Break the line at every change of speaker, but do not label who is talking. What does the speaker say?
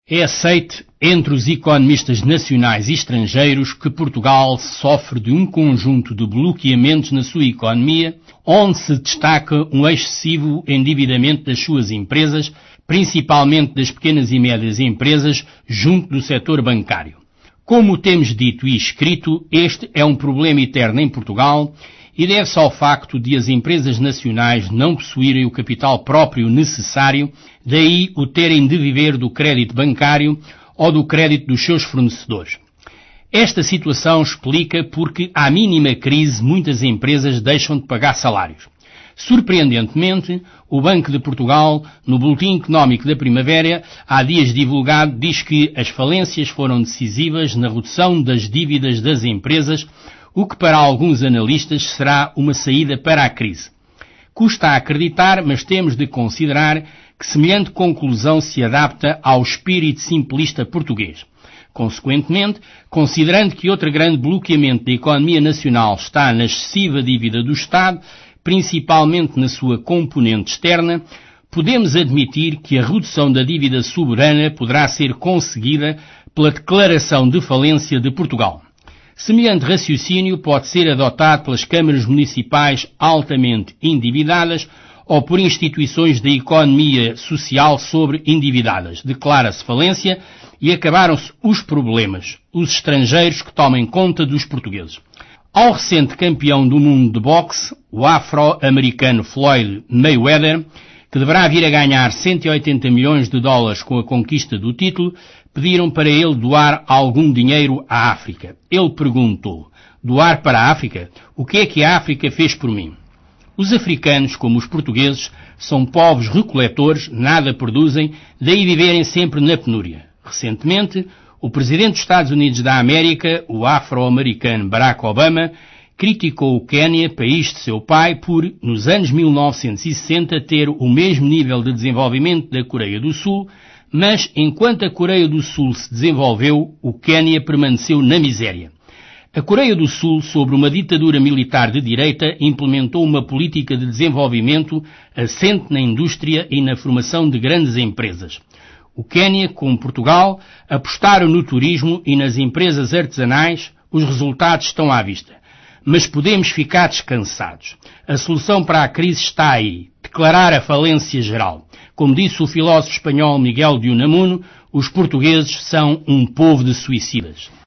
É aceite entre os economistas nacionais e estrangeiros que Portugal sofre de um conjunto de bloqueamentos na sua economia, onde se destaca um excessivo endividamento das suas empresas, principalmente das pequenas e médias empresas, junto do setor bancário. Como temos dito e escrito, este é um problema eterno em Portugal e deve-se ao facto de as empresas nacionais não possuírem o capital próprio necessário, daí o terem de viver do crédito bancário ou do crédito dos seus fornecedores. Esta situação explica porque, à mínima crise, muitas empresas deixam de pagar salários. Surpreendentemente, o Banco de Portugal, no Boletim Económico da Primavera, há dias divulgado, diz que as falências foram decisivas na redução das dívidas das empresas, o que para alguns analistas será uma saída para a crise. Custa a acreditar, mas temos de considerar que semelhante conclusão se adapta ao espírito simplista português. Consequentemente, considerando que outro grande bloqueamento da economia nacional está na excessiva dívida do Estado, principalmente na sua componente externa, podemos admitir que a redução da dívida soberana poderá ser conseguida pela declaração de falência de Portugal. Semelhante raciocínio pode ser adotado pelas câmaras municipais altamente endividadas ou por instituições da economia social sobre-endividadas. Declara-se falência e acabaram-se os problemas, os estrangeiros que tomem conta dos portugueses. Ao recente campeão do mundo de boxe, o afro-americano Floyd Mayweather, que deverá vir a ganhar 180 milhões de dólares com a conquista do título, pediram para ele doar algum dinheiro à África. Ele perguntou: doar para a África? O que é que a África fez por mim? Os africanos, como os portugueses, são povos recoletores, nada produzem, daí viverem sempre na penúria. Recentemente, o presidente dos Estados Unidos da América, o afro-americano Barack Obama, criticou o Quênia, país de seu pai, por, nos anos 1960, ter o mesmo nível de desenvolvimento da Coreia do Sul, mas enquanto a Coreia do Sul se desenvolveu, o Quênia permaneceu na miséria. A Coreia do Sul, sobre uma ditadura militar de direita, implementou uma política de desenvolvimento assente na indústria e na formação de grandes empresas. O Quênia, como Portugal, apostaram no turismo e nas empresas artesanais, os resultados estão à vista. Mas podemos ficar descansados. A solução para a crise está aí: declarar a falência geral. Como disse o filósofo espanhol Miguel de Unamuno, os portugueses são um povo de suicidas.